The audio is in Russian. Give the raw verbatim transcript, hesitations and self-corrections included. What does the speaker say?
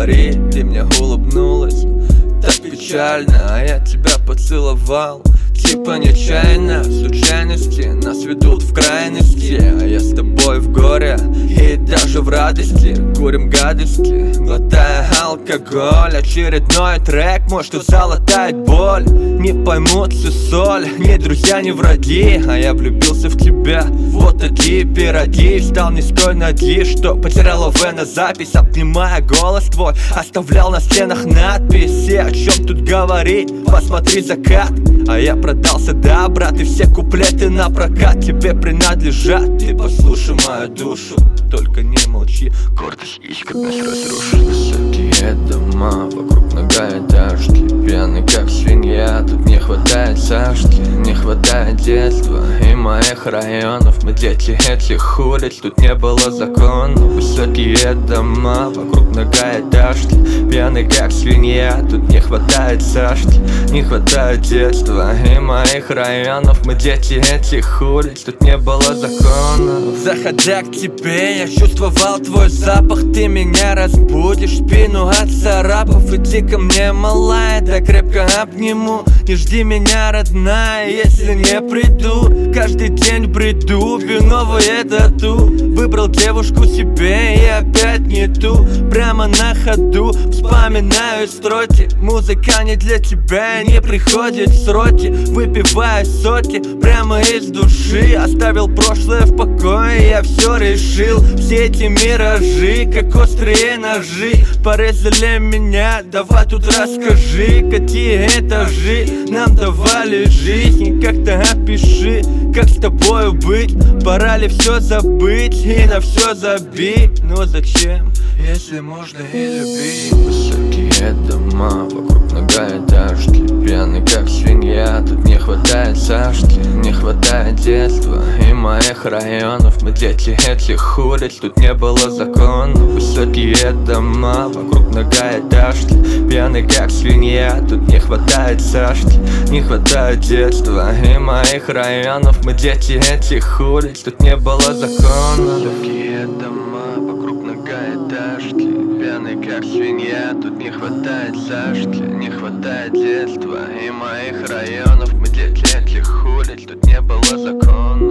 говорить, ты мне улыбнулась так печально, а я тебя поцеловал типа нечаянно. Случайности нас ведут в крайности, а я с тобой в горе и даже в радости. Курим гадости, глотая алкоголь. Очередной трек мой, что залатает боль. Не поймут всю соль, ни друзья, ни враги, а я влюбился в тебя. Вот такие пироги, стал низкой ноги, что потерял ОВ на запись. Обнимая голос твой, оставлял на стенах надписи. О чем тут говорить, посмотри закат. А я продался, да, брат, и все куплеты на прокат тебе принадлежат. Ты послушай мою душу, только не молчи, гордость есть, как нас разрушит. Высокие дома, вокруг многоэтажки, пьяный как свинья, тут не хватает Сашки. Не хватает детства и моих районов. Мы дети этих улиц, тут не было закона. Высокие дома, вокруг многоэтажки, пьяный как свинья, тут не хватает Сашки. Не хватает детства и моих районов. Мы дети этих улиц, тут не было закона. Заходя к тебе, я чувствовал твой запах. Ты меня разбудишь, спину от царапов. Иди ко мне, малая, да крепко обниму. Не жди меня, родная, если не приду. Каждый день в бреду, пью новое тату. Выбрал девушку себе и опять не ту. Прямо на ходу вспоминаю строки. Музыка не для тебя, не приходит в сроки. Выпиваю соки прямо из души. Оставил прошлое в покое, я все решил. Все эти миражи, как острые ножи, порезали меня, давай тут расскажи. Какие этажи нам давали жизнь, как-то опиши, как с тобою быть. Пора ли все забыть и на все забить? Но зачем, если можно и любить? Высокие дома, вокруг многоэтажки, пьяный как свинья, тут не хватает Сашки. Не хватает детства и моих районов. Мы дети этих улиц, тут не было закона. Высокие дома, вокруг многоэтажки, пьяный как свинья, тут не хватает Сашки. Не хватает детства и моих районов. Мы дети этих улиц, тут не было закона. Высокие дома, вокруг многоэтажки, пьяный как свинья, тут не хватает Сашки. Не хватает детства и моих районов. Мы дети этих улиц, тут не было закона.